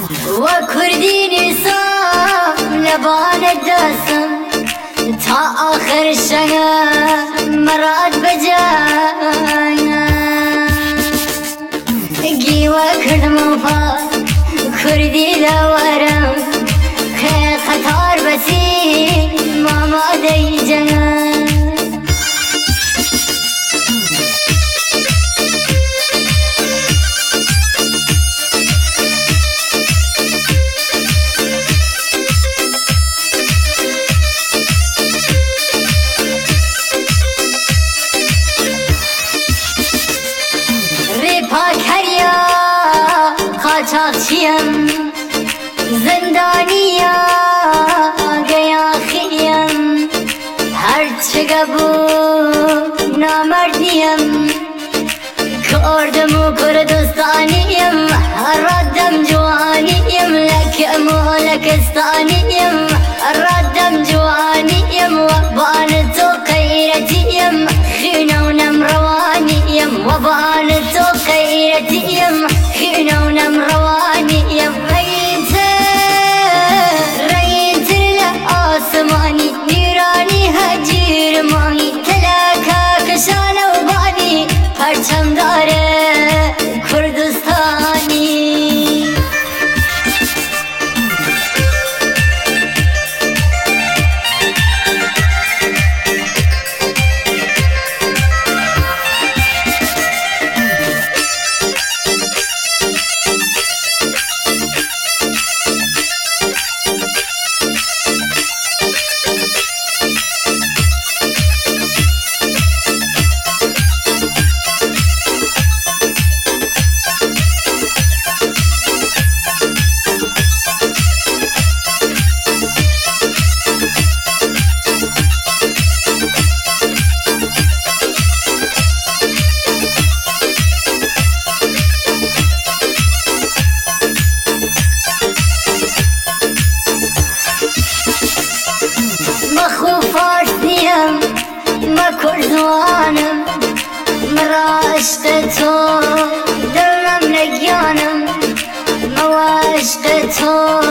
وكردي نصام لبان الدسم تا آخر شهر مراد بجانا قيوة كرد مفاد كردي لورم خير خطار بسيم ماما دي جنان قاچاقچیم زندانیا گیا خیم هرچه گبو نامردیم کردم و کردستانیم ردم جوانیم لکم و لکستانیم ردم جوانیم و بان تو غیرتیم خینونم روانیم و بان تو غیرتیم خینونم روانیم ريت لآسماني نيراني هجير ماني تلاكا كشان وباني پرچم داره كردستاني ما كردوانم مرا عشق تو دلم نگیانم ما عشق تو